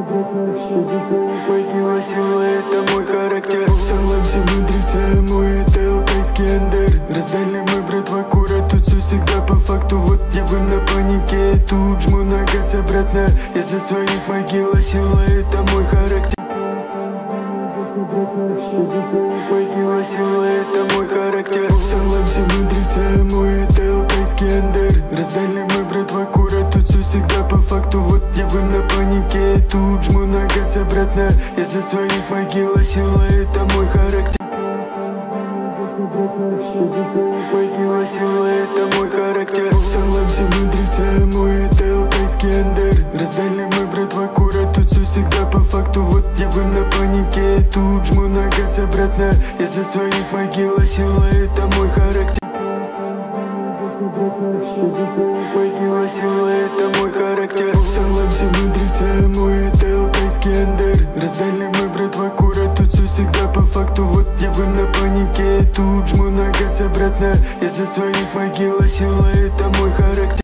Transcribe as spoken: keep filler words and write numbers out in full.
Могила сила, это мой характер. Салам всем адреса, мой это алтайский андер. Раздали мы, братва, кура, тут все всегда по факту. Вот где вы на панике, тут жму на газ обратно. Я за своих, могила сила, это мой характер. Могила сила, это мой характер. Салам всем адреса, мой это алтайский андер. Раздали мы, братва, кура, тут все всегда по факту. Вот где вы на панике, тут жму на газ обратно. Я за своих, могила сила, это мой характер. Могила сила, это мой характер. Салам всем адреса, мой это алтайский андер. Раздали мы, братва, кура, тут все всегда по факту. Вот где вы на панике, тут жму на газ обратно. Я за своих, могила сила, это мой характер. Могила сила, это мой характер. Салам всем адреса, мой это алтайский андер. Раздали мы, братва, кура, тут все всегда по факту. Вот где вы на панике, тут жму на газ обратно. Я за своих, могила сила, это мой характер.